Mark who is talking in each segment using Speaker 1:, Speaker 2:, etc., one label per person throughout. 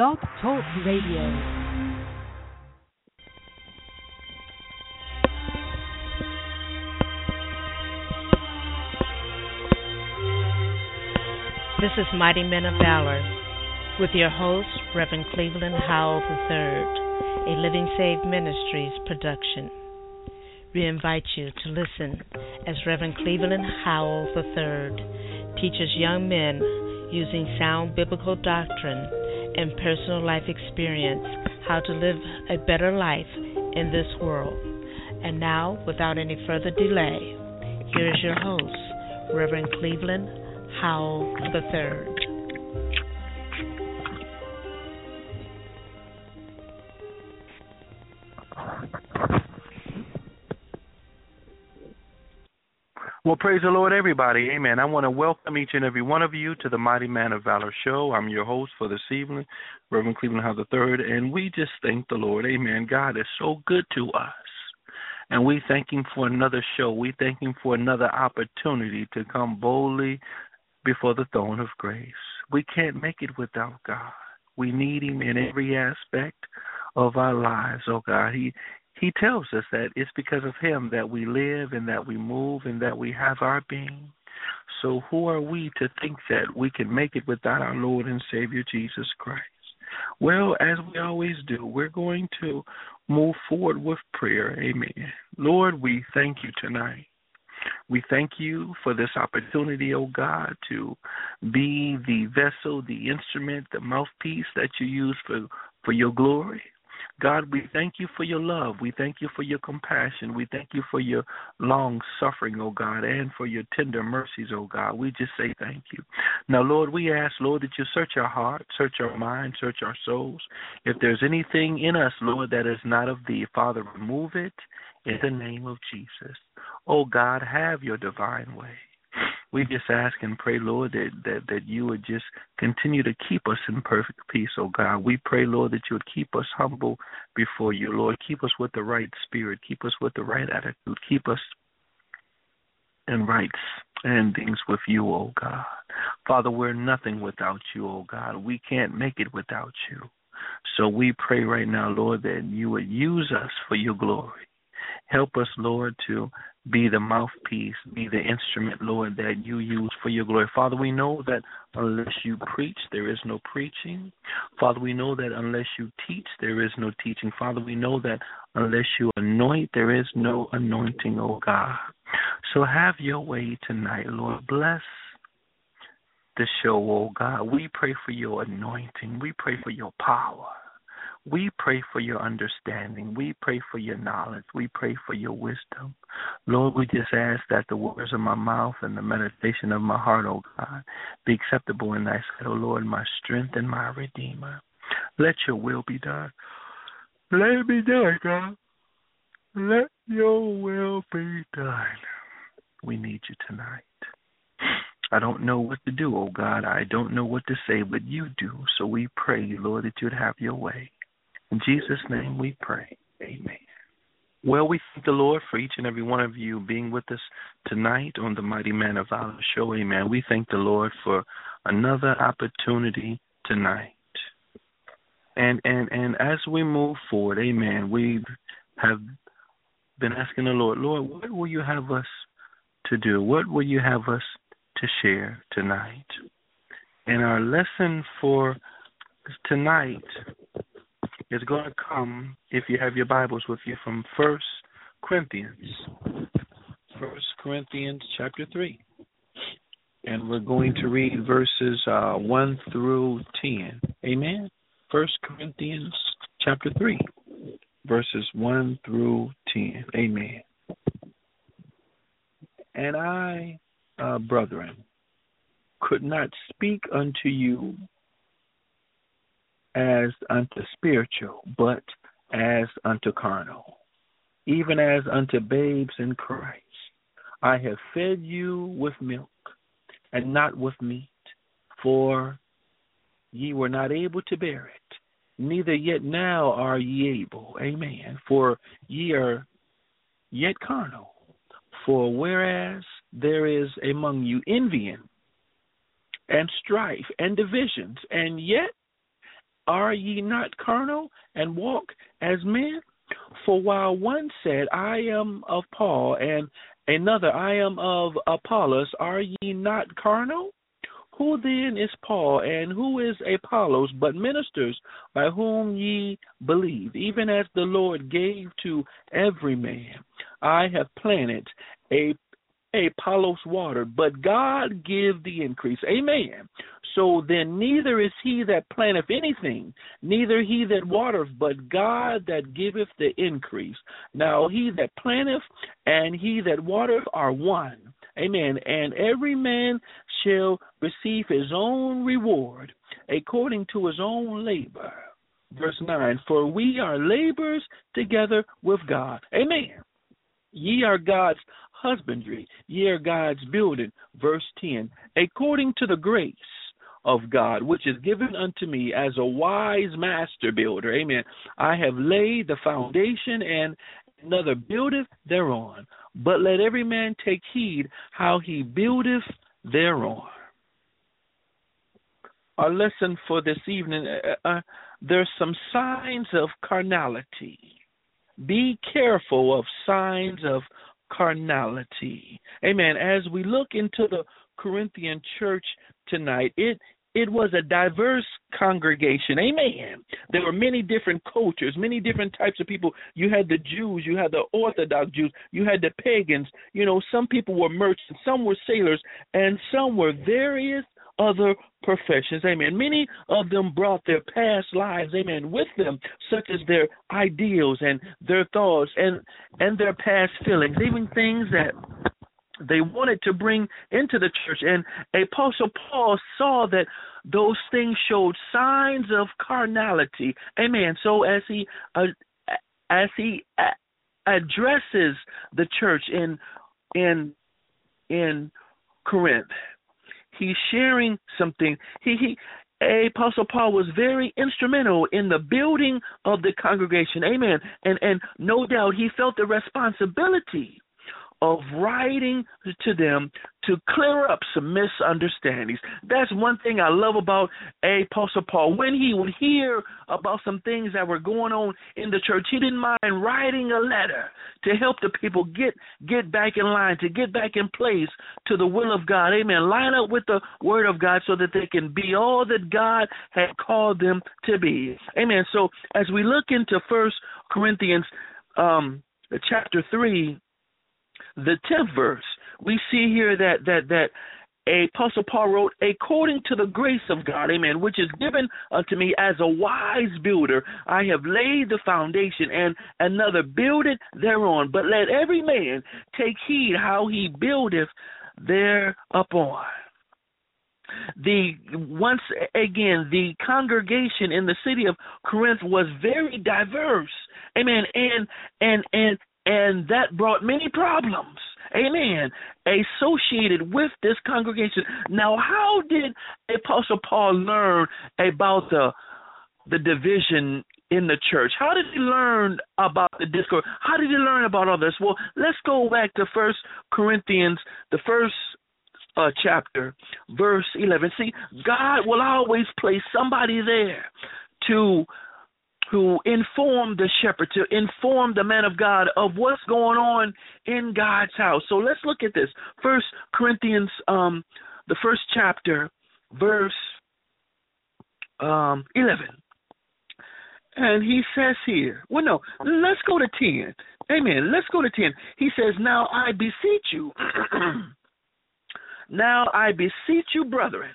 Speaker 1: Blog Talk Radio.
Speaker 2: This is Mighty Men of Valor with your host, Reverend Cleveland Howell III, a Living Saved Ministries production. We invite you to listen as Reverend Cleveland Howell III teaches young men using sound biblical doctrine and personal life experience how to live a better life in this world. And now, without any further delay, here is your host, Reverend Cleveland Howell III.
Speaker 3: Well, praise the Lord, everybody. Amen. I want to welcome each and every one of you to the Mighty Man of Valor show. I'm your host for this evening, Reverend Cleveland Howell III, and we just thank the Lord. Amen. God is so good to us, and we thank Him for another show. We thank Him for another opportunity to come boldly before the throne of grace. We can't make it without God. We need Him in every aspect of our lives, oh God. He tells us that it's because of Him that we live and that we move and that we have our being. So who are we to think that we can make it without our Lord and Savior Jesus Christ? Well, as we always do, we're going to move forward with prayer. Amen. Lord, we thank you tonight. We thank you for this opportunity, oh God, to be the vessel, the instrument, the mouthpiece that you use for your glory. God, we thank you for your love. We thank you for your compassion. We thank you for your long suffering, oh God, and for your tender mercies, oh God. We just say thank you. Now, Lord, we ask, Lord, that you search our heart, search our mind, search our souls. If there's anything in us, Lord, that is not of thee, Father, remove it in the name of Jesus. Oh God, have your divine way. We just ask and pray, Lord, that you would just continue to keep us in perfect peace, oh God. We pray, Lord, that you would keep us humble before you, Lord. Keep us with the right spirit. Keep us with the right attitude. Keep us in right standings with you, oh God. Father, we're nothing without you, oh God. We can't make it without you. So we pray right now, Lord, that you would use us for your glory. Help us, Lord, to be the mouthpiece, be the instrument, Lord, that you use for your glory. Father, we know that unless you preach, there is no preaching. Father, we know that unless you teach, there is no teaching. Father, we know that unless you anoint, there is no anointing, oh God. So have your way tonight, Lord. Bless the show, oh God. We pray for your anointing. We pray for your power. We pray for your understanding. We pray for your knowledge. We pray for your wisdom. Lord, we just ask that the words of my mouth and the meditation of my heart, oh God, be acceptable in thy sight, oh Lord, my strength and my redeemer. Let your will be done. Let it be done, God. Let your will be done. We need you tonight. I don't know what to do, oh God. I don't know what to say, but you do. So we pray, Lord, that you'd have your way. In Jesus' name we pray. Amen. Well, we thank the Lord for each and every one of you being with us tonight on the Mighty Man of Valor show. Amen. We thank the Lord for another opportunity tonight. And as we move forward, amen, we have been asking the Lord, what will you have us to do? What will you have us to share tonight? And our lesson for tonight is going to come, if you have your Bibles with you, from 1 Corinthians. 1 Corinthians chapter 3. And we're going to read verses 1 through 10. Amen? 1 Corinthians chapter 3, verses 1 through 10. Amen. And I, brethren, could not speak unto you as unto spiritual, but as unto carnal, even as unto babes in Christ. I have fed you with milk, and not with meat, for ye were not able to bear it, neither yet now are ye able. Amen. For ye are yet carnal. For whereas there is among you envying and strife and divisions, and yet are ye not carnal, and walk as men? For while one said, I am of Paul, and another, I am of Apollos, are ye not carnal? Who then is Paul, and who is Apollos, but ministers by whom ye believe, even as the Lord gave to every man? I have planted, Apollos watered, but God give the increase. Amen. So then neither is he that planteth anything, neither he that watereth, but God that giveth the increase. Now he that planteth and he that watereth are one. Amen. And every man shall receive his own reward according to his own labor. Verse 9, for we are laborers together with God. Amen. Ye are God's husbandry, ye are God's building. Verse 10, according to the grace of God, which is given unto me as a wise master builder. Amen. I have laid the foundation, and another buildeth thereon. But let every man take heed how he buildeth thereon. Our lesson for this evening, there's some signs of carnality. Be careful of signs of carnality. Amen. As we look into the Corinthian church tonight, it was a diverse congregation. Amen. There were many different cultures, many different types of people. You had the Jews, you had the Orthodox Jews, you had the pagans. You know, some people were merchants, some were sailors, and some were various other professions. Amen. Many of them brought their past lives, amen, with them, such as their ideals and their thoughts and their past feelings, even things that they wanted to bring into the church. And Apostle Paul saw that those things showed signs of carnality. Amen. So as he addresses the church in Corinth, he's sharing something. Apostle Paul was very instrumental in the building of the congregation. Amen. And no doubt he felt the responsibility of writing to them to clear up some misunderstandings. That's one thing I love about Apostle Paul. When he would hear about some things that were going on in the church, he didn't mind writing a letter to help the people get back in line, to get back in place to the will of God. Amen. Line up with the word of God so that they can be all that God had called them to be. Amen. So as we look into 1 Corinthians chapter 3, the 10th verse, we see here that Apostle Paul wrote, according to the grace of God, amen, which is given unto me as a wise builder, I have laid the foundation, and another buildeth thereon. But let every man take heed how he buildeth thereupon. Once again, the congregation in the city of Corinth was very diverse, amen, and that brought many problems, amen, associated with this congregation. Now, how did Apostle Paul learn about the division in the church? How did he learn about the discord? How did he learn about all this? Well, let's go back to 1 Corinthians, the first chapter, verse 11. See, God will always place somebody there to inform the shepherd, to inform the man of God of what's going on in God's house. So let's look at this. 1 Corinthians, the first chapter, verse 11. And he says here, well, no, let's go to 10. Amen. Let's go to 10. He says, now I beseech you, brethren,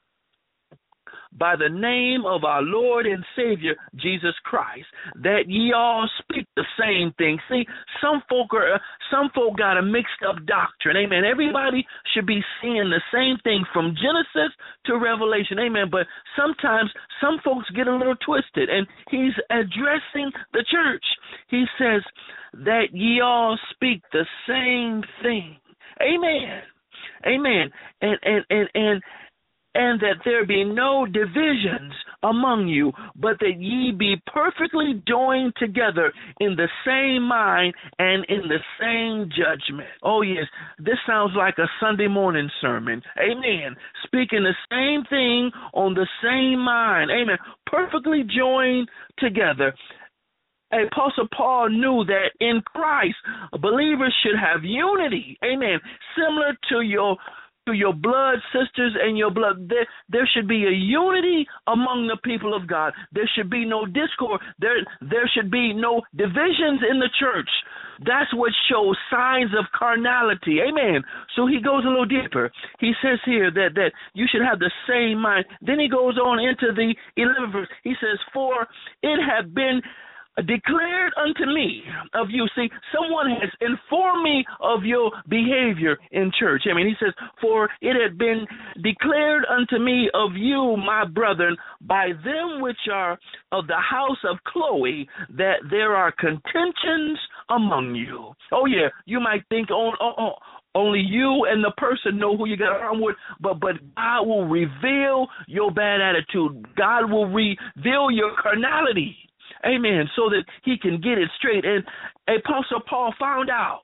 Speaker 3: by the name of our Lord and Savior, Jesus Christ, that ye all speak the same thing. See, some folk got a mixed up doctrine. Amen. Everybody should be seeing the same thing from Genesis to Revelation. Amen. But sometimes some folks get a little twisted, and he's addressing the church. He says that ye all speak the same thing. Amen. Amen. And
Speaker 1: and that there be no divisions among you, but that ye be perfectly joined together in the same mind and in the same judgment. Oh, yes, this sounds like a Sunday morning sermon. Amen. Speaking the same thing on the same mind. Amen. Perfectly joined together. Apostle Paul knew that in Christ, believers should have unity. Amen. Similar to your blood sisters and your blood. There should be a unity among the people of God. There should be no discord. There should be no divisions in the church. That's what shows signs of carnality. Amen. So he goes a little deeper. He says here that you should have the same mind. Then he goes on into the 11th verse. He says, for it had been declared unto me of you. See, someone has informed me of your behavior in church. I mean, he says, for it had been declared unto me of you, my brethren, by them which are of the house of Chloe, that there are contentions among you. Oh, yeah, you might think only you and the person know who you got around with, but God will reveal your bad attitude. God will reveal your carnality. Amen. So that he can get it straight. And Apostle Paul found out.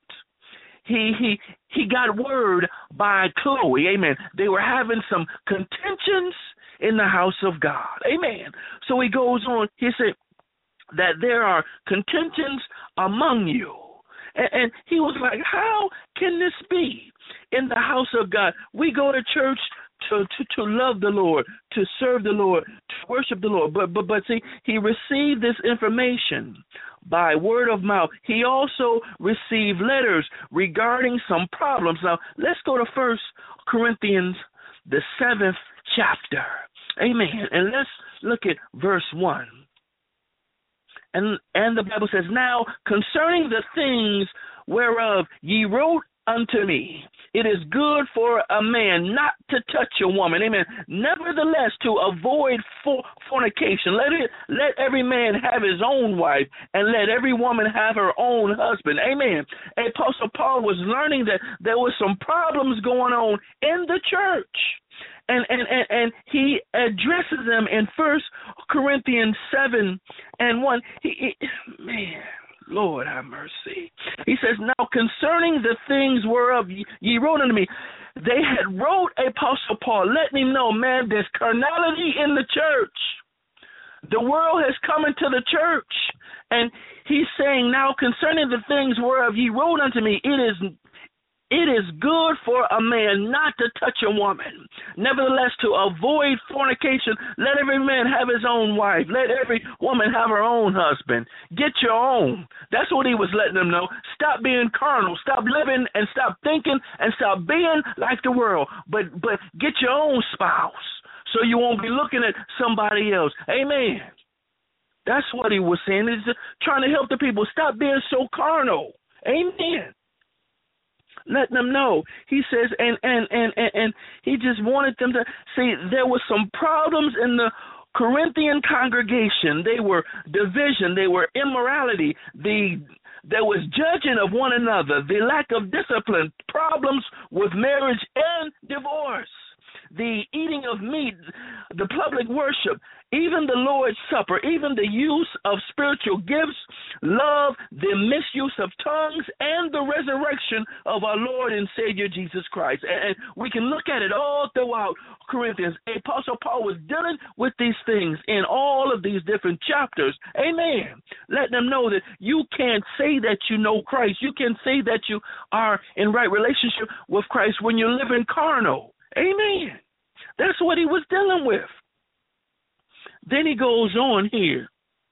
Speaker 1: He got word by Chloe. Amen. They were having some contentions in the house of God. Amen. So he goes on. He said that there are contentions among you. And he was like, how can this be in the house of God? We go to church to love the Lord, to serve the Lord, to worship the Lord. But see, he received this information by word of mouth. He also received letters regarding some problems. Now, let's go to 1 Corinthians, the 7th chapter. Amen. And let's look at verse 1. And the Bible says, now concerning the things whereof ye wrote unto me, it is good for a man not to touch a woman. Amen. Nevertheless, to avoid fornication, let every man have his own wife, and let every woman have her own husband. Amen. Apostle Paul was learning that there was some problems going on in the church. And he addresses them in 1 Corinthians 7:1. Man, Lord have mercy. He says, now concerning the things whereof ye wrote unto me, they had wrote Apostle Paul, letting him know, man, there's carnality in the church. The world has come into the church. And he's saying, now concerning the things whereof ye wrote unto me, it is good for a man not to touch a woman. Nevertheless, to avoid fornication, let every man have his own wife. Let every woman have her own husband. Get your own. That's what he was letting them know. Stop being carnal. Stop living and stop thinking and stop being like the world. But get your own spouse so you won't be looking at somebody else. Amen. That's what he was saying. He's trying to help the people. Stop being so carnal. Amen. Let them know. He says, and he just wanted them to see there were some problems in the Corinthian congregation. They were division. They were immorality. There was judging of one another. The lack of discipline. Problems with marriage and divorce. The eating of meat, the public worship, even the Lord's Supper, even the use of spiritual gifts, love, the misuse of tongues, and the resurrection of our Lord and Savior Jesus Christ. And we can look at it all throughout Corinthians. Apostle Paul was dealing with these things in all of these different chapters. Amen. Let them know that you can't say that you know Christ. You can say that you are in right relationship with Christ when you're living carnal. Amen. That's what he was dealing with. Then he goes on here,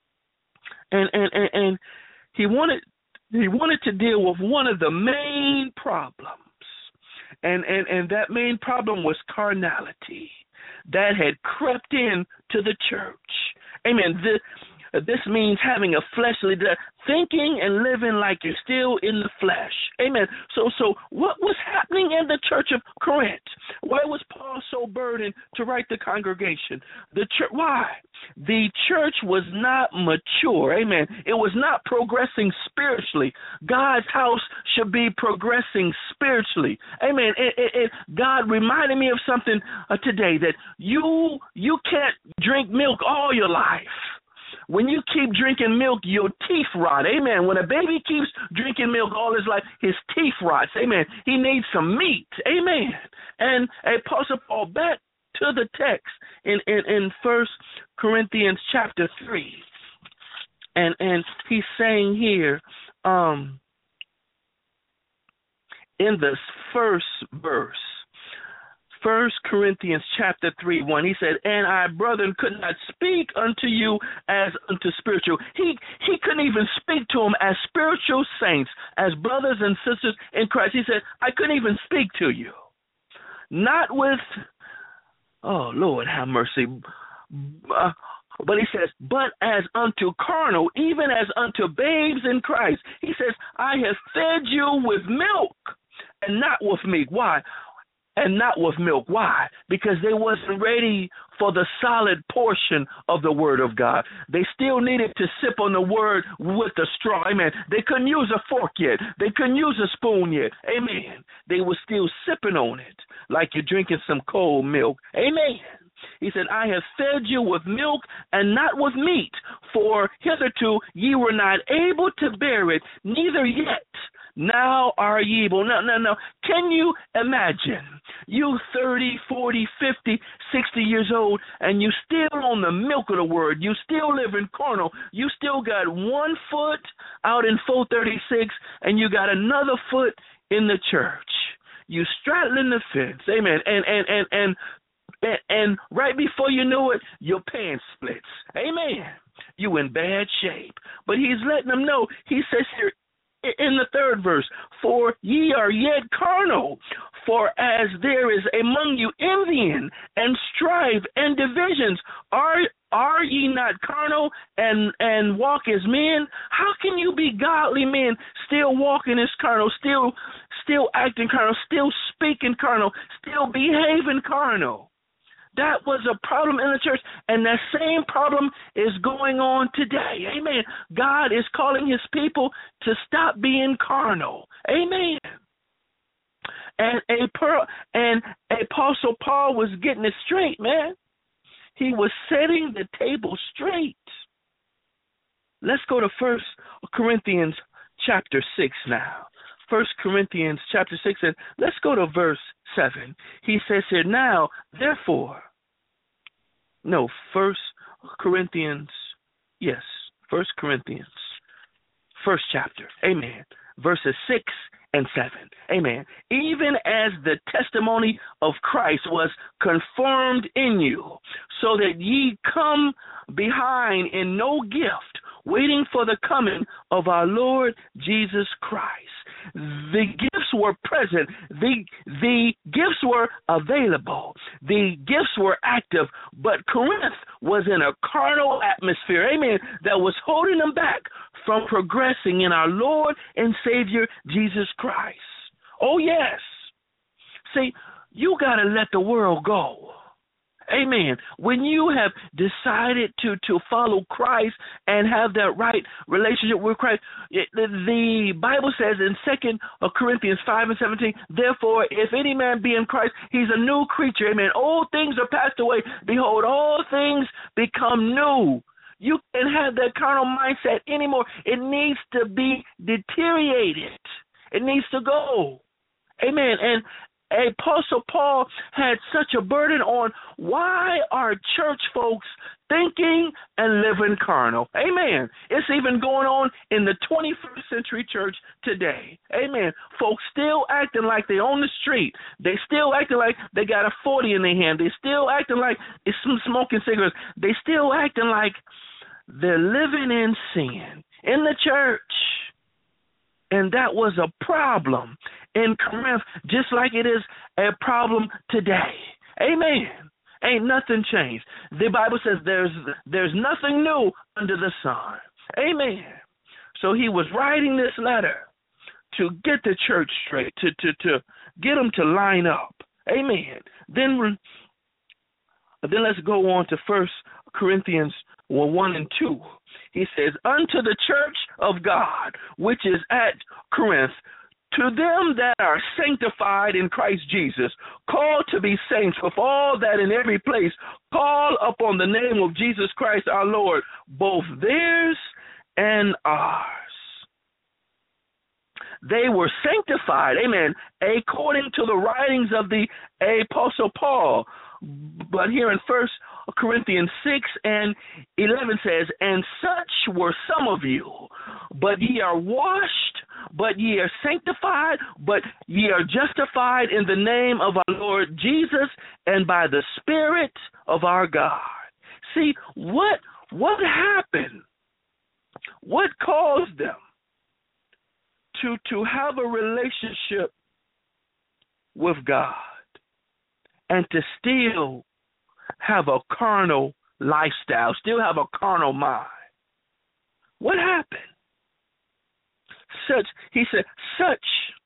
Speaker 1: and he wanted to deal with one of the main problems, and that main problem was carnality that had crept in to the church. Amen. This means having a fleshly desire, thinking and living like you're still in the flesh. Amen. So what was happening in the church of Corinth? Why was Paul so burdened to write the congregation? Why? The church was not mature. Amen. It was not progressing spiritually. God's house should be progressing spiritually. Amen. God reminded me of something today, that you can't drink milk all your life. When you keep drinking milk, your teeth rot. Amen. When a baby keeps drinking milk all his life, his teeth rots. Amen. He needs some meat. Amen. And Apostle Paul, back to the text in 1 Corinthians chapter 3. And he's saying here, in the first verse, 1 Corinthians chapter 3:1, he said, "And I, brethren, could not speak unto you as unto spiritual." He couldn't even speak to them as spiritual saints, as brothers and sisters in Christ. He said, I couldn't even speak to you. Not with, oh, Lord, have mercy. But he says, but as unto carnal, even as unto babes in Christ. He says, I have fed you with milk and not with meat. Why? And not with milk. Why? Because they wasn't ready for the solid portion of the Word of God. They still needed to sip on the Word with a straw. Amen. They couldn't use a fork yet. They couldn't use a spoon yet. Amen. They were still sipping on it like you're drinking some cold milk. Amen. He said, I have fed you with milk and not with meat, for hitherto ye were not able to bear it, neither yet now are ye able. No. Can you imagine? You 30, 40, 50, 60 years old, and you still on the milk of the Word. You still live in carnal. You still got one foot out in 436, and you got another foot in the church. You straddling the fence. Amen. And right before you know it, your pants splits. Amen. You in bad shape. But he's letting them know. He says here in the third verse, for ye are yet carnal, for as there is among you envying and strife and divisions, are ye not carnal and walk as men? How can you be godly men, still walking as carnal, still acting carnal, still speaking carnal, still behaving carnal? That was a problem in the church, and that same problem is going on today. Amen. God is calling his people to stop being carnal. Amen. And Apostle Paul was getting it straight, man. He was setting the table straight. Let's go to 1 Corinthians chapter 6 now. 1 Corinthians chapter 6, and let's go to verse 7. He says here, now, therefore, 1 Corinthians, yes, 1 Corinthians, first chapter, amen, verses 6 and 7, amen. Even as the testimony of Christ was confirmed in you, so that ye come behind in no gift, waiting for the coming of our Lord Jesus Christ. The gifts were present. The gifts were available. The gifts were active, but Corinth was in a carnal atmosphere, amen, that was holding them back from progressing in our Lord and Savior Jesus Christ. Oh, yes. See, you got to let the world go. Amen. When you have decided to follow Christ and have that right relationship with Christ, the Bible says in 2 Corinthians 5:17, therefore, if any man be in Christ, he's a new creature. Amen. Old things are passed away. Behold, all things become new. You can't have that carnal mindset anymore. It needs to be deteriorated. It needs to go. Amen. And Apostle Paul had such a burden on why are church folks thinking and living carnal. Amen. It's even going on in the 21st century church today. Amen. Folks still acting like they on the street. They still acting like they got a 40 in their hand. They still acting like it's smoking cigarettes. They still acting like they're living in sin in the church. And that was a problem in Corinth, just like it is a problem today. Amen. Ain't nothing changed. The Bible says there's nothing new under the sun. Amen. So he was writing this letter to get the church straight, to get them to line up. Amen. Then let's go on to 1 Corinthians 1 and 2. He says, unto the church of God, which is at Corinth, to them that are sanctified in Christ Jesus, called to be saints, with all that in every place call upon the name of Jesus Christ our Lord, both theirs and ours. They were sanctified, amen, according to the writings of the Apostle Paul. But here in 1 Corinthians 6 and 11 says, and such were some of you, but ye are washed, but ye are sanctified, but ye are justified in the name of our Lord Jesus and by the Spirit of our God. See, what happened? What caused them to have a relationship with God and to still have a carnal lifestyle, still have a carnal mind? What happened? He said, such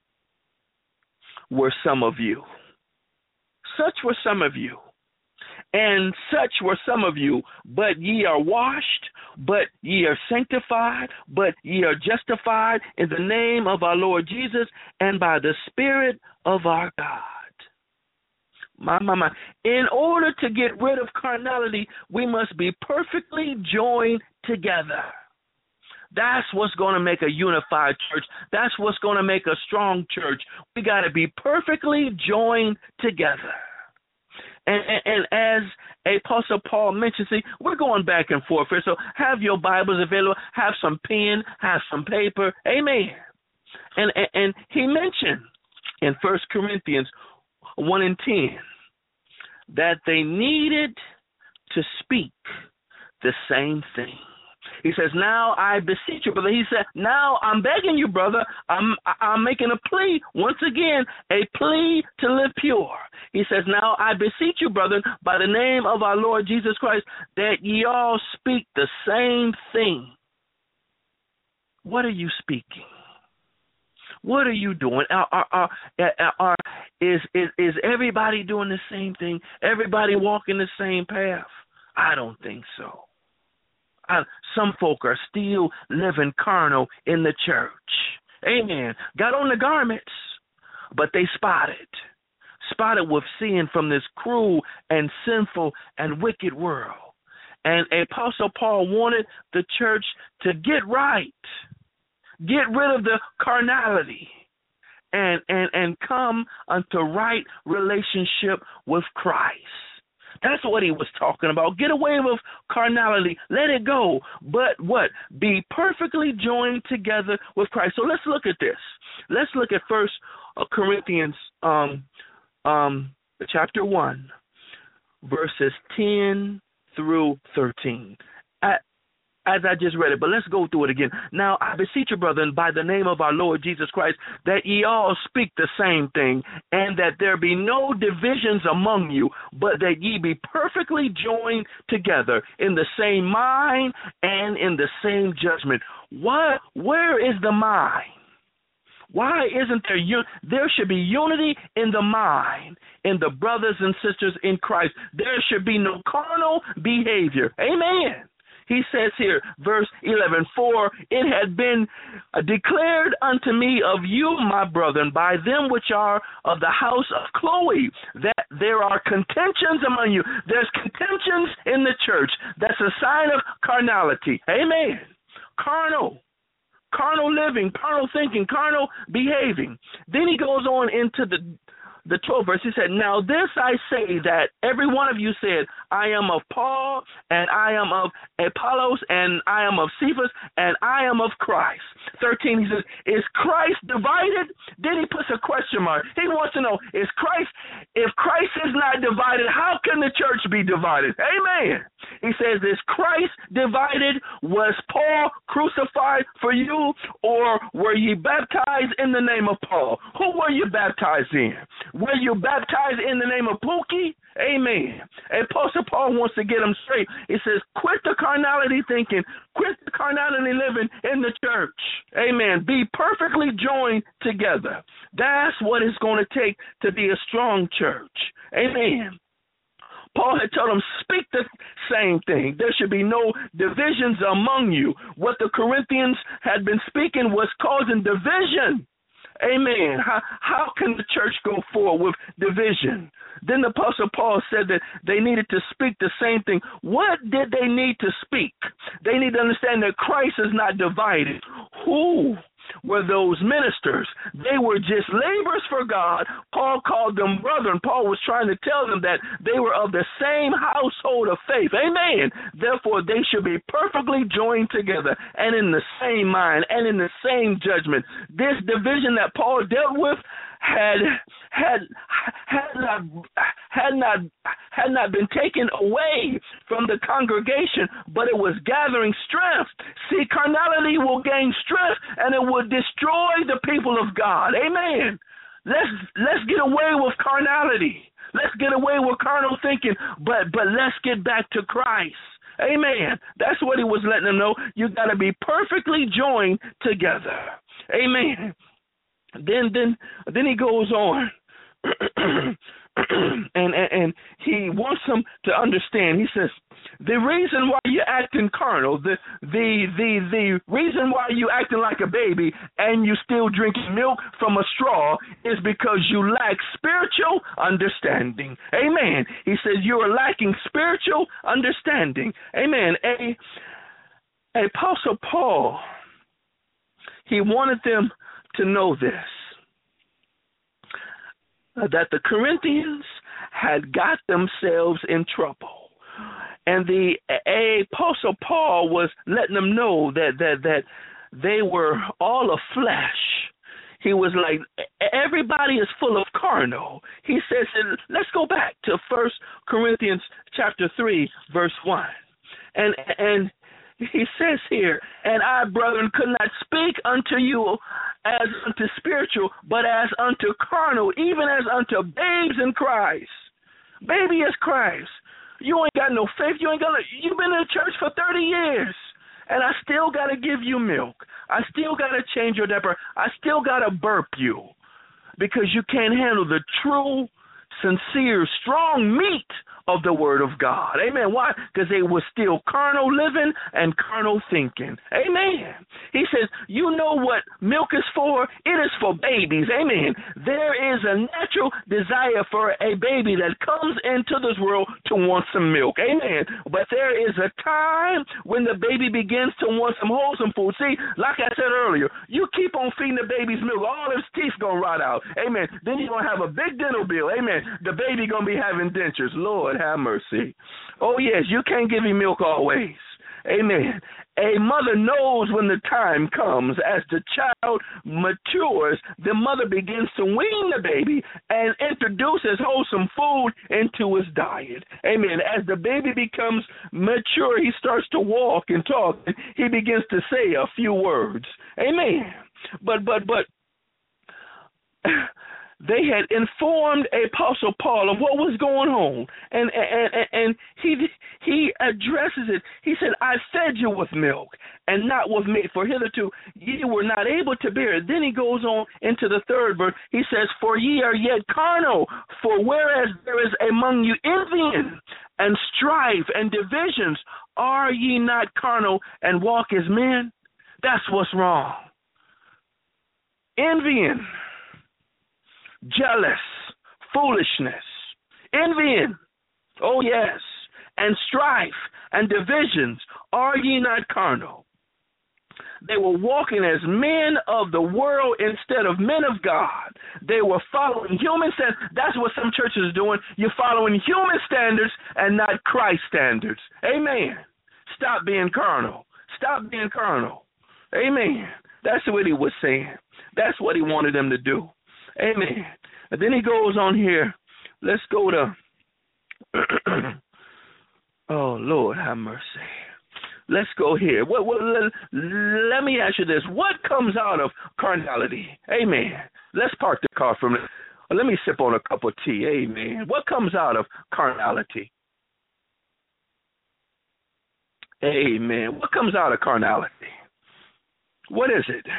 Speaker 1: were some of you. Such were some of you. And such were some of you, but ye are washed, but ye are sanctified, but ye are justified in the name of our Lord Jesus and by the Spirit of our God. My. In order to get rid of carnality, we must be perfectly joined together. That's what's going to make a unified church. That's what's going to make a strong church. We got to be perfectly joined together. And as Apostle Paul mentioned, see, we're going back and forth here. So have your Bibles available, have some pen, have some paper. Amen. And he mentioned in 1 Corinthians 1 and 10 that they needed to speak the same thing. He says, now I beseech you, brother. He said, now I'm begging you, brother. I'm making a plea, once again, a plea to live pure. He says, now I beseech you, brother, by the name of our Lord Jesus Christ, that ye all speak the same thing. What are you speaking? What are you doing? Is everybody doing the same thing? Everybody walking the same path? I don't think so. Some folk are still living carnal in the church. Amen. Got on the garments, but they spotted with sin from this cruel and sinful and wicked world. And Apostle Paul wanted the church to get right, get rid of the carnality, and come unto right relationship with Christ. That's what he was talking about. Get away with carnality. Let it go. But what? Be perfectly joined together with Christ. So let's look at this. Let's look at 1 Corinthians chapter 1, verses 10 through 13. As I just read it, but let's go through it again. Now, I beseech you, brethren, by the name of our Lord Jesus Christ, that ye all speak the same thing, and that there be no divisions among you, but that ye be perfectly joined together in the same mind and in the same judgment. Where is the mind? Why isn't there there should be unity in the mind, in the brothers and sisters in Christ. There should be no carnal behavior. Amen. He says here, verse 11, for it had been declared unto me of you, my brethren, by them which are of the house of Chloe, that there are contentions among you. There's contentions in the church. That's a sign of carnality. Amen. Carnal living, carnal thinking, carnal behaving. Then he goes on into the 12th verse. He said, now this I say, that every one of you said, I am of Paul, and I am of Apollos, and I am of Cephas, and I am of Christ. 13, he says, is Christ divided? Then he puts a question mark. He wants to know, if Christ is not divided, how can the church be divided? Amen. He says, is Christ divided? Was Paul crucified for you, or were ye baptized in the name of Paul? Who were you baptized in? Were you baptized in the name of Pookie? Amen. Apostle Paul wants to get them straight. He says, quit the carnality thinking, quit the carnality living in the church. Amen. Be perfectly joined together. That's what it's going to take to be a strong church. Amen. Paul had told them, speak the same thing. There should be no divisions among you. What the Corinthians had been speaking was causing division. Amen. How can the church go forward with division? Then the Apostle Paul said that they needed to speak the same thing. What did they need to speak? They need to understand that Christ is not divided. Who were those ministers? They were just laborers for God. Paul called them brethren. Paul was trying to tell them that they were of the same household of faith. Amen. Therefore, they should be perfectly joined together and in the same mind and in the same judgment. This division that Paul dealt with had not been taken away from the congregation, but it was gathering strength. See, carnality will gain strength and it will destroy the people of God. Amen. Let's get away with carnality. Let's get away with carnal thinking, but let's get back to Christ. Amen. That's what he was letting them know. You got to be perfectly joined together. Amen. Then he goes on, and he wants them to understand. He says, the reason why you're acting carnal, the reason why you acting like a baby and you still drinking milk from a straw is because you lack spiritual understanding. Amen. He says you are lacking spiritual understanding. Amen. Apostle Paul, he wanted them to know this, that the Corinthians had got themselves in trouble. And the Apostle Paul was letting them know that they were all of flesh. He was like, everybody is full of carnal. He says, let's go back to 1 Corinthians chapter 3, verse 1. And he says here, and I, brethren, could not speak unto you as unto spiritual, but as unto carnal, even as unto babes in Christ. Baby is Christ. You ain't got no faith. You've been in the church for 30 years, and I still got to give you milk. I still got to change your diaper. I still got to burp you because you can't handle the true, sincere, strong meat of the Word of God. Amen. Why? Because they were still carnal living and carnal thinking. Amen. He says, you know what milk is for? It is for babies. Amen. There is a natural desire for a baby that comes into this world to want some milk. Amen. But there is a time when the baby begins to want some wholesome food. See, like I said earlier, you keep on feeding the baby's milk, all his teeth going to rot out. Amen. Then you're going to have a big dental bill. Amen. The baby going to be having dentures. Lord, have mercy. Oh, yes, you can't give him milk always. Amen. A mother knows when the time comes. As the child matures, the mother begins to wean the baby and introduces wholesome food into his diet. Amen. As the baby becomes mature, he starts to walk and talk. And he begins to say a few words. Amen. But they had informed Apostle Paul of what was going on, and he addresses it. He said, I fed you with milk and not with meat, for hitherto ye were not able to bear it. Then he goes on into the third verse. He says, for ye are yet carnal, for whereas there is among you envying and strife and divisions, are ye not carnal and walk as men? That's what's wrong. Envying, jealous, foolishness, envying, oh yes, and strife and divisions, are ye not carnal? They were walking as men of the world instead of men of God. They were following human standards. That's what some churches are doing. You're following human standards and not Christ standards. Amen. Stop being carnal. Stop being carnal. Amen. That's what he was saying. That's what he wanted them to do. Amen. And then he goes on here. Let's go to, oh, Lord, have mercy. Let's go here. Let me ask you this. What comes out of carnality? Amen. Let's park the car for a minute. Let me sip on a cup of tea. Amen. What comes out of carnality? Amen. What comes out of carnality? What is it?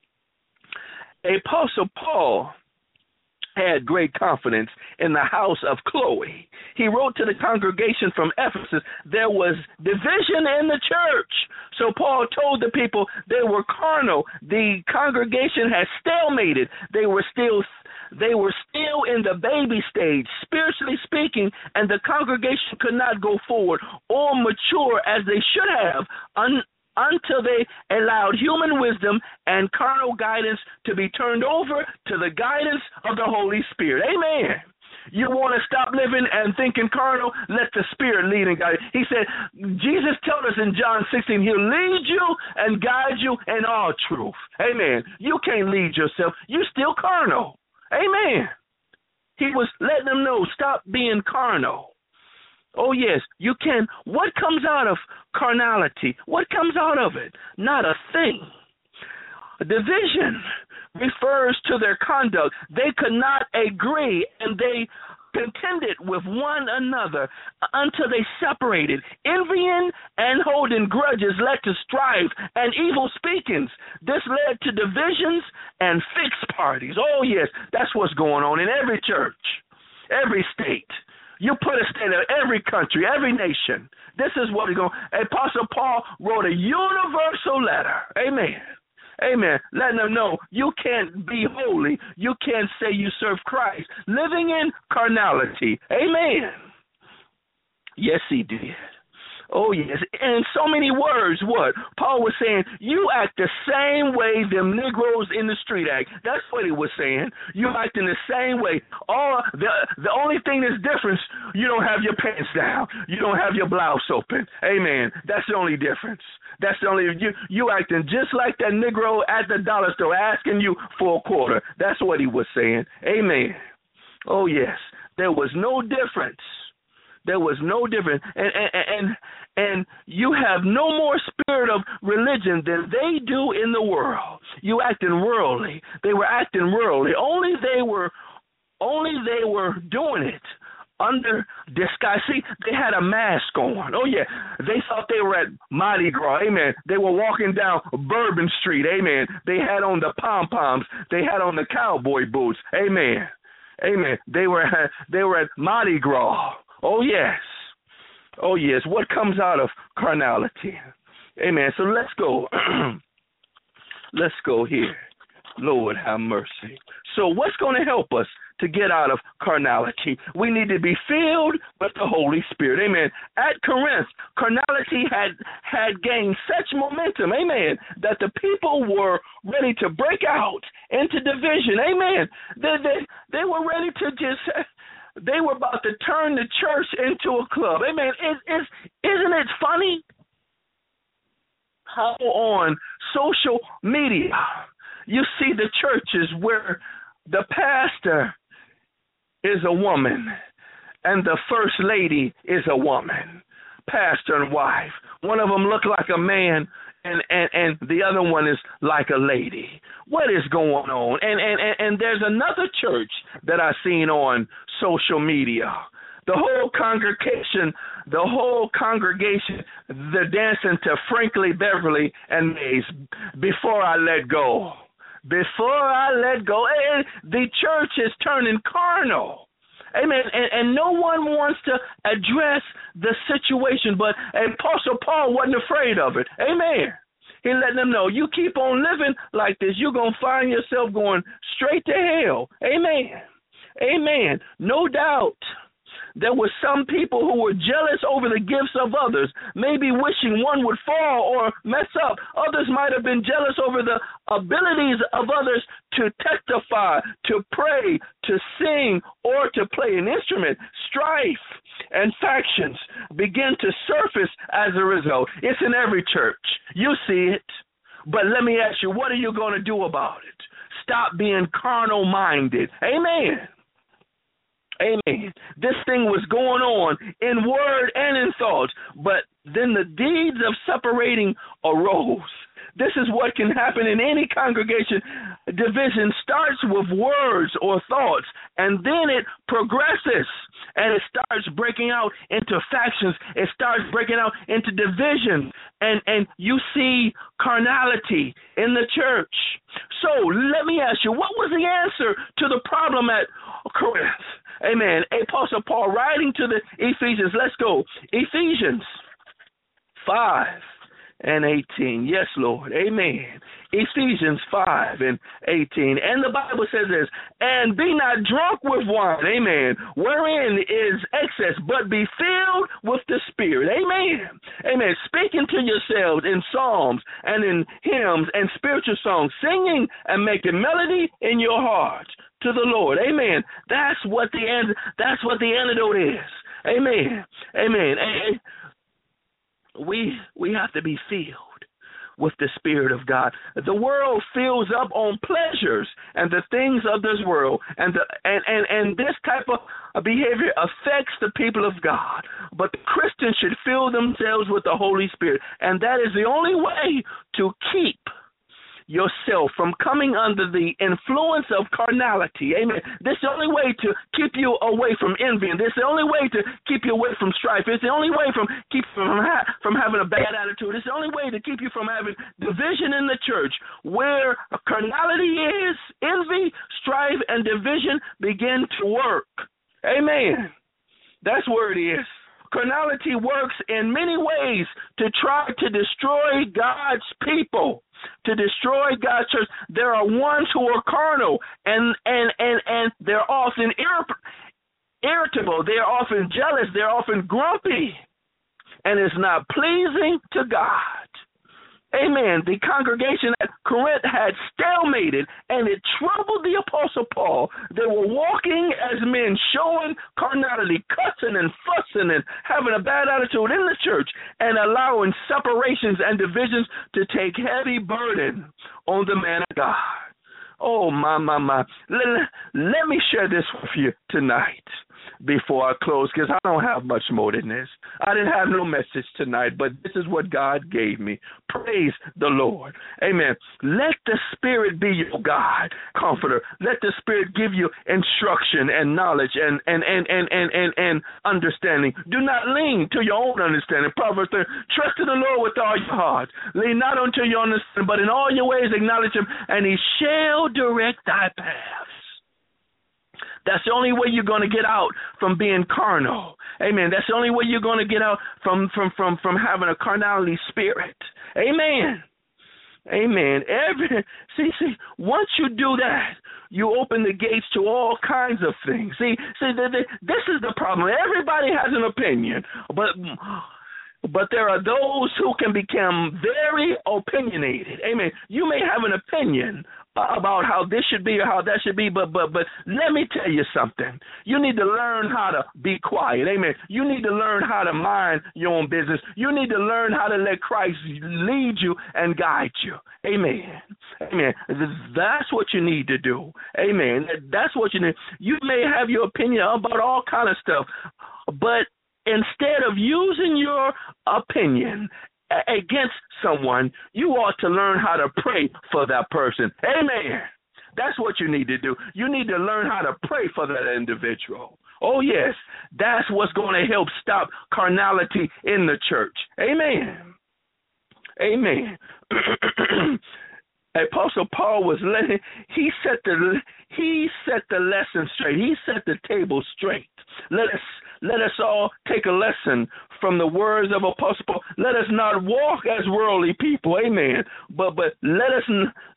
Speaker 1: Apostle Paul had great confidence in the house of Chloe. He wrote to the congregation from Ephesus, there was division in the church. So Paul told the people they were carnal. The congregation had stalemated. They were still in the baby stage, spiritually speaking, and the congregation could not go forward or mature as they should have until they allowed human wisdom and carnal guidance to be turned over to the guidance of the Holy Spirit. Amen. You want to stop living and thinking carnal? Let the Spirit lead and guide. He said, Jesus told us in John 16, he'll lead you and guide you in all truth. Amen. You can't lead yourself. You're still carnal. Amen. He was letting them know, stop being carnal. Oh, yes, you can. What comes out of carnality? What comes out of it? Not a thing. Division refers to their conduct. They could not agree, and they contended with one another until they separated. Envying and holding grudges led to strife and evil speakings. This led to divisions and fixed parties. Oh, yes, that's what's going on in every church, every state. You put a state of every country, every nation. This is what we're going. Apostle Paul wrote a universal letter. Amen. Amen. Letting them know you can't be holy. You can't say you serve Christ. Living in carnality. Amen. Yes, he did. Oh, yes. In so many words, what? Paul was saying, you act the same way them Negroes in the street act. That's what he was saying. You act in the same way. The only thing that's different, you don't have your pants down. You don't have your blouse open. Amen. That's the only difference. That's the only, you acting just like that Negro at the dollar store asking you for a quarter. That's what he was saying. Amen. Oh, yes. There was no difference. There was no difference. And you have no more spirit of religion than they do in the world. You acting worldly. They were acting worldly. Only they were doing it under disguise. See, they had a mask on. Oh, yeah. They thought they were at Mardi Gras. Amen. They were walking down Bourbon Street. Amen. They had on the pom-poms. They had on the cowboy boots. Amen. Amen. They were at Mardi Gras. Oh, yes. Oh, yes. What comes out of carnality? Amen. So let's go. Let's go here. Lord, have mercy. So what's going to help us to get out of carnality? We need to be filled with the Holy Spirit. Amen. At Corinth, carnality had gained such momentum, amen, that the people were ready to break out into division. Amen. They were ready to just... They were about to turn the church into a club. Amen. Isn't it funny how on social media you see the churches where the pastor is a woman and the first lady is a woman, pastor and wife. One of them look like a man and the other one is like a lady. What is going on? And there's another church that I've seen on social media. The whole congregation, they're dancing to Frankly Beverly and Mays, Before I Let Go. Before I Let Go. And the church is turning carnal. Amen. And no one wants to address the situation, but Apostle Paul wasn't afraid of it. Amen. He let them know, you keep on living like this, you're going to find yourself going straight to hell. Amen. Amen. No doubt there were some people who were jealous over the gifts of others, maybe wishing one would fall or mess up. Others might have been jealous over the abilities of others to testify, to pray, to sing, or to play an instrument. Strife and factions begin to surface as a result. It's in every church. You see it. But let me ask you, what are you going to do about it? Stop being carnal-minded. Amen. Amen. This thing was going on in word and in thought, but then the deeds of separating arose. This is what can happen in any congregation. Division starts with words or thoughts, and then it progresses, and it starts breaking out into factions. It starts breaking out into division, and you see carnality in the church. So let me ask you, what was the answer to the problem at Corinth? Amen. Apostle Paul writing to the Ephesians. Let's go. Ephesians 5:18. Yes, Lord. Amen. Ephesians 5:18. And the Bible says this, and be not drunk with wine, amen, wherein is excess, but be filled with the Spirit. Amen. Amen. Speaking to yourselves in psalms and in hymns and spiritual songs, singing and making melody in your heart to the Lord. Amen. That's what the antidote is. Amen. Amen. We have to be filled with the Spirit of God. The world fills up on pleasures and the things of this world, and this type of behavior affects the people of God. But the Christians should fill themselves with the Holy Spirit, and that is the only way to keep yourself from coming under the influence of carnality. Amen. This is the only way to keep you away from envy. This is the only way to keep you away from strife. It's the only way from having a bad attitude. It's the only way to keep you from having division in the church. Where carnality is, envy, strife, and division begin to work. Amen. That's where it is. Carnality works in many ways to try to destroy God's people, to destroy God's church. There are ones who are carnal, and they're often irritable. They're often jealous. They're often grumpy, and it's not pleasing to God. Amen. The congregation at Corinth had stalemated, and it troubled the Apostle Paul. They were walking as men, showing carnality, cussing and fussing and having a bad attitude in the church, and allowing separations and divisions to take heavy burden on the man of God. Oh, my. Let me share this with you tonight before I close, because I don't have much more than this. I didn't have no message tonight, but this is what God gave me. Praise the Lord. Amen. Let the Spirit be your God, comforter. Let the Spirit give you instruction and knowledge and understanding. Do not lean to your own understanding. Proverbs 3, trust in the Lord with all your heart. Lean not unto your understanding, but in all your ways acknowledge him, and he shall direct thy paths. That's the only way you're going to get out from being carnal. Amen. That's the only way you're going to get out from having a carnality spirit. Amen. Amen. Once you do that, you open the gates to all kinds of things. See, this is the problem. Everybody has an opinion, but there are those who can become very opinionated. Amen. You may have an opinion about how this should be or how that should be, but let me tell you something. You need to learn how to be quiet. Amen. You need to learn how to mind your own business. You need to learn how to let Christ lead you and guide you. Amen. Amen. That's what you need to do. Amen. That's what you need. You may have your opinion about all kind of stuff, but instead of using your opinion against someone, you ought to learn how to pray for that person. Amen. That's what you need to do. You need to learn how to pray for that individual. Oh, yes. That's what's going to help stop carnality in the church. Amen. Amen. Apostle Paul was he set the lesson straight. He set the table straight. Let us all take a lesson from the words of Apostle Paul. Let us not walk as worldly people, amen. But let us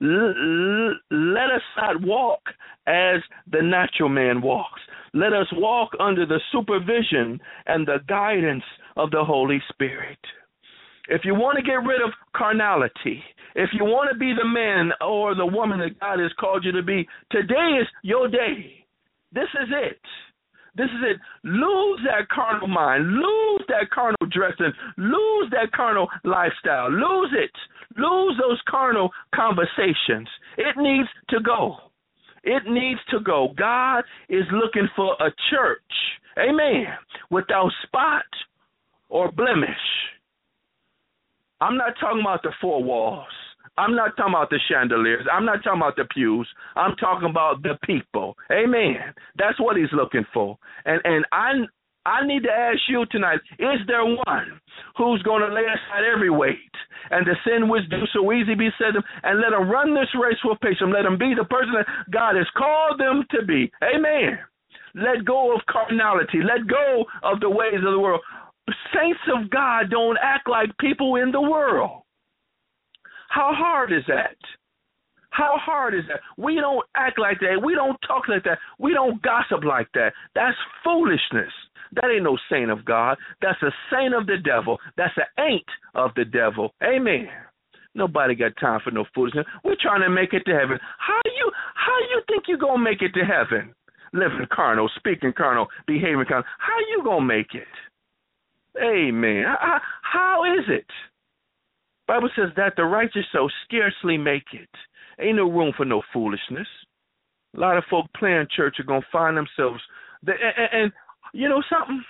Speaker 1: not walk as the natural man walks. Let us walk under the supervision and the guidance of the Holy Spirit. If you want to get rid of carnality, if you want to be the man or the woman that God has called you to be, today is your day. This is it. This is it. Lose that carnal mind. Lose that carnal dressing. Lose that carnal lifestyle. Lose it. Lose those carnal conversations. It needs to go. It needs to go. God is looking for a church, amen, without spot or blemish. I'm not talking about the four walls. I'm not talking about the chandeliers. I'm not talking about the pews. I'm talking about the people. Amen. That's what he's looking for. And I need to ask you tonight, is there one who's going to lay aside every weight and the sin which do so easily beset them, and let them run this race with patience? Let them be the person that God has called them to be. Amen. Let go of carnality. Let go of the ways of the world. Saints of God don't act like people in the world. How hard is that? How hard is that? We don't act like that. We don't talk like that. We don't gossip like that. That's foolishness. That ain't no saint of God. That's a saint of the devil. That's an ain't of the devil. Amen. Nobody got time for no foolishness. We're trying to make it to heaven. How you think you're going to make it to heaven? Living carnal, speaking carnal, behaving carnal. How you going to make it? Amen. How is it? Bible says that the righteous shall scarcely make it. Ain't no room for no foolishness. A lot of folk playing church are going to find themselves. And you know something?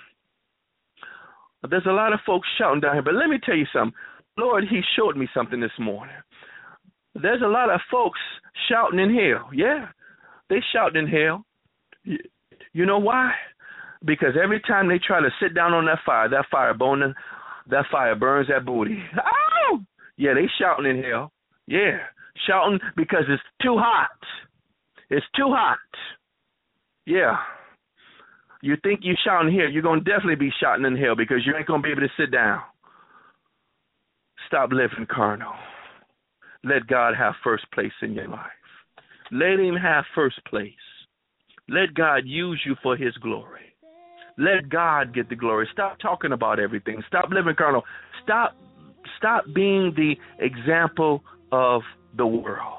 Speaker 1: There's a lot of folks shouting down here, but let me tell you something. Lord, he showed me something this morning. There's a lot of folks shouting in hell. Yeah, they shouting in hell. You know why? Because every time they try to sit down on that fire burns that booty. Oh! Yeah, they shouting in hell. Yeah, shouting because it's too hot. It's too hot. Yeah. You think you're shouting here, you're going to definitely be shouting in hell because you ain't going to be able to sit down. Stop living carnal. Let God have first place in your life. Let him have first place. Let God use you for his glory. Let God get the glory. Stop talking about everything. Stop living carnal. Stop being the example of the world.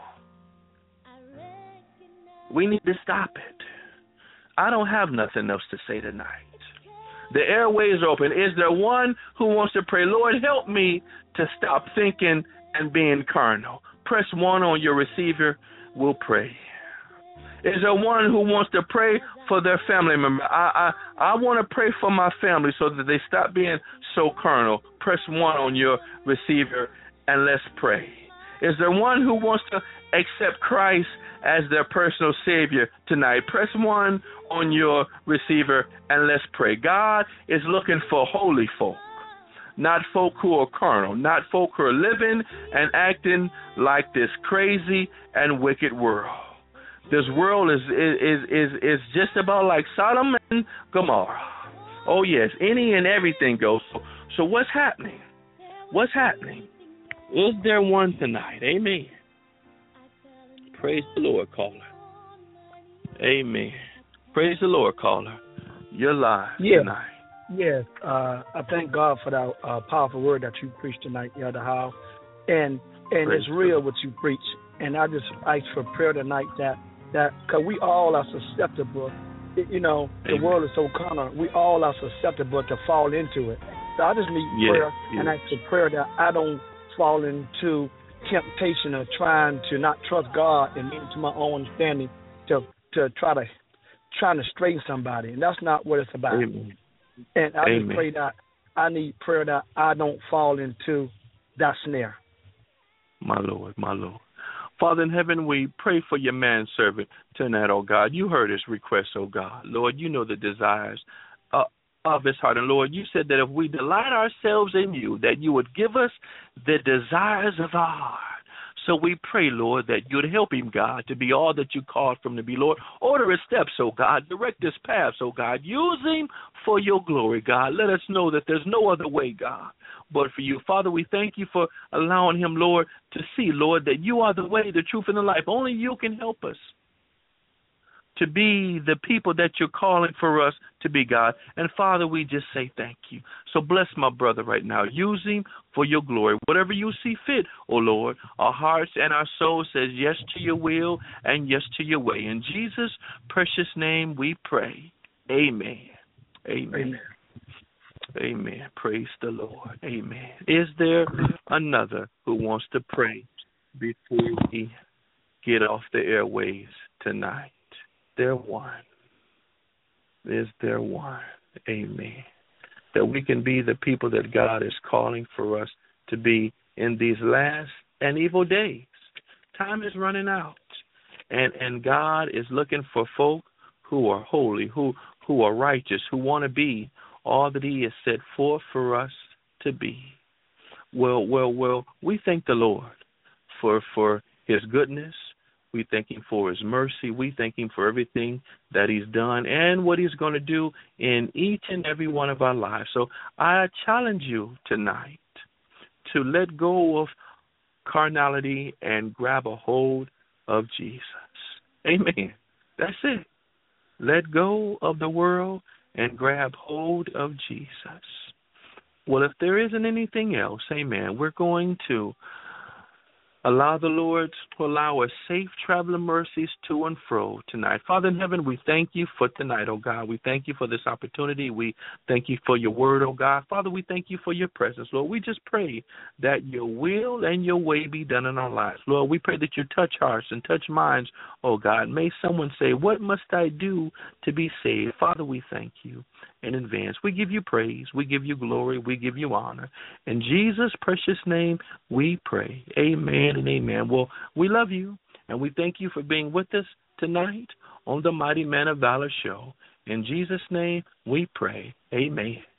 Speaker 1: We need to stop it. I don't have nothing else to say tonight. The airways are open. Is there one who wants to pray? Lord, help me to stop thinking and being carnal. Press 1 on your receiver. We'll pray. Is there one who wants to pray for their family member? I want to pray for my family so that they stop being so carnal. Press 1 on your receiver and let's pray. Is there one who wants to accept Christ as their personal Savior tonight? Press 1 on your receiver and let's pray. God is looking for holy folk, not folk who are carnal, not folk who are living and acting like this crazy and wicked world. This world is just about like Sodom and Gomorrah. Oh yes, any and everything goes. So what's happening? What's happening? Is there one tonight? Amen. Praise the Lord, caller. Amen. Praise the Lord, caller. You're live tonight.
Speaker 4: Yes. I thank God for that powerful word that you preached tonight, Elder Howe. And it's real what you preach. And I just ask for prayer tonight that because we all are susceptible. You know, the world is so carnal. We all are susceptible to fall into it. So I just need prayer and ask for prayer that I don't fall into temptation of trying to not trust God and lean to my own understanding to trying to straighten somebody, and that's not what it's about.
Speaker 1: Amen.
Speaker 4: And I just pray that I need prayer that I don't fall into that snare.
Speaker 1: My Lord, my Lord. Father in heaven, we pray for your manservant tonight, oh God. You heard his request, oh God. Lord, you know the desires of his heart. And Lord, you said that if we delight ourselves in you, that you would give us the desires of our heart. So we pray, Lord, that you would help him, God, to be all that you called for him to be, Lord. Order his steps, oh God. Direct his paths, oh God. Use him for your glory, God. Let us know that there's no other way, God, but for you. Father, we thank you for allowing him, Lord, to see, Lord, that you are the way, the truth, and the life. Only you can help us to be the people that you're calling for us to be, God. And Father, we just say thank you. So bless my brother right now. Use him for your glory. Whatever you see fit, oh Lord, our hearts and our souls says yes to your will and yes to your way. In Jesus' precious name we pray. Amen. Amen.
Speaker 4: Amen.
Speaker 1: Amen. Praise the Lord. Amen. Is there another who wants to pray before we get off the airwaves tonight? Is there one? Amen. That we can be the people that God is calling for us to be in these last
Speaker 3: and evil days. Time is running out. And God is looking for folk who are holy, who are righteous, who want to be all that He has set forth for us to be. Well, we thank the Lord for His goodness. We thank Him for His mercy. We thank Him for everything that He's done and what He's going to do in each and every one of our lives. So I challenge you tonight to let go of carnality and grab a hold of Jesus. Amen. That's it. Let go of the world and grab hold of Jesus. Well, if there isn't anything else, amen, we're going to allow the Lord to allow us safe traveling mercies to and fro tonight. Father in heaven, we thank you for tonight, oh God. We thank you for this opportunity. We thank you for your word, oh God. Father, we thank you for your presence, Lord. We just pray that your will and your way be done in our lives. Lord, we pray that you touch hearts and touch minds, oh God. May someone say, what must I do to be saved? Father, we thank you in advance. We give you praise. We give you glory. We give you honor. In Jesus' precious name, we pray. Amen and amen. Well, we love you, and we thank you for being with us tonight on the Mighty Man of Valor show. In Jesus' name, we pray. Amen.